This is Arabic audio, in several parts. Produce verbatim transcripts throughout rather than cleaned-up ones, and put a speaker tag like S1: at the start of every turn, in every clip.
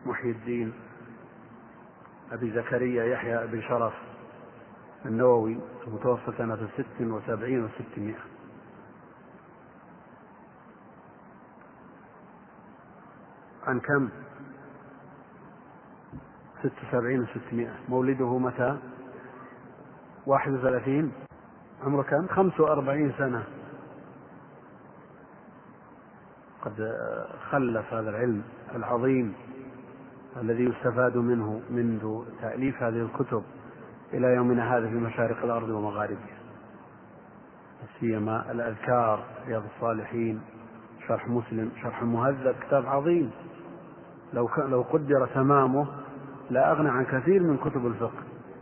S1: محي الدين أبي زكريا يحيى بن شرف النووي المتوفى سنة ست وسبعين وستمائة. عن كم؟ ست وسبعين وستمائة. مولده متى؟ واحد وثلاثين. عمره كم؟ خمس وأربعين سنة. قد خلف هذا العلم العظيم الذي يستفاد منه منذ تأليف هذه الكتب إلى يومنا هذا في مشارق الأرض ومغاربها، سيما الأذكار، رياض الصالحين، شرح مسلم، شرح المهذب، كتاب عظيم لو لو قدر تمامه لا أغنى عن كثير من كتب الفقه.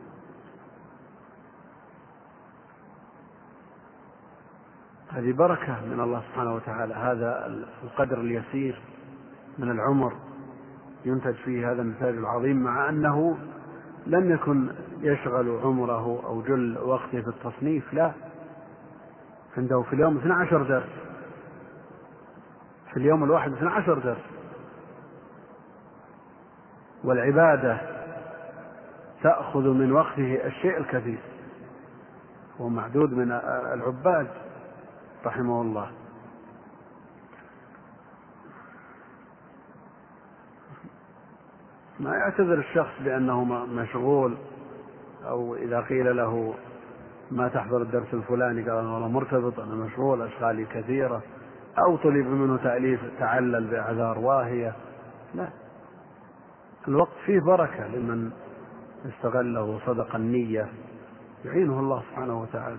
S1: هذه بركة من الله سبحانه وتعالى، هذا القدر اليسير من العمر ينتج فيه هذا النتاج العظيم، مع أنه لم يكن يشغل عمره أو جل وقته في التصنيف، لا، عنده في اليوم اثني عشر درس، في اليوم الواحد اثني عشر درس، والعبادة تأخذ من وقته الشيء الكثير، هو معدود من العباد رحمه الله. ما يعتذر الشخص بأنه مشغول، أو إذا قيل له ما تحضر الدرس الفلاني قال أنا والله مرتبط، أنا مشغول، أشغالي كثيرة، أو طلب منه تأليف تعلل بأعذار واهية. لا، الوقت فيه بركة لمن استغله وصدق النية، يعينه الله سبحانه وتعالى.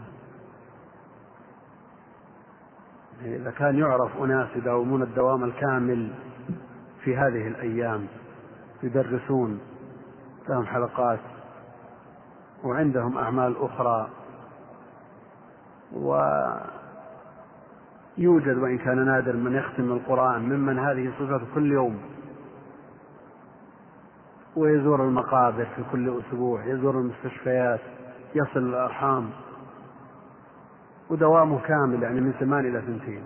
S1: إذا كان يعرف أناس يداومون الدوام الكامل في هذه الأيام، يدرسون، لهم حلقات وعندهم أعمال أخرى، ويوجد وإن كان نادر من يختم القرآن ممن هذه صفته كل يوم، ويزور المقابر في كل أسبوع، يزور المستشفيات، يصل الأرحام، ودوامه كامل يعني من ثمان إلى ثنتين،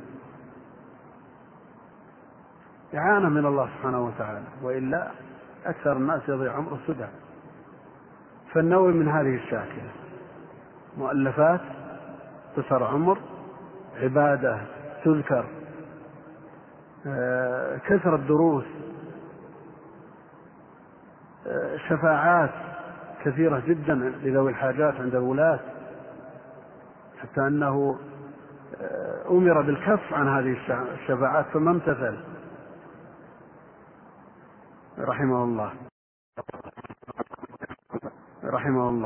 S1: إعانة من الله سبحانه وتعالى، وإلا أكثر الناس يضيع عمره سدى. فالنووي من هذه الشاكلة، مؤلفات قصر عمر، عبادة تذكر، كثرة دروس، شفاعات كثيرة جدا لذوي الحاجات عند الولاة، حتى أنه أمر بالكف عن هذه الشفاعات فما امتثل رحمه الله رحمه الله.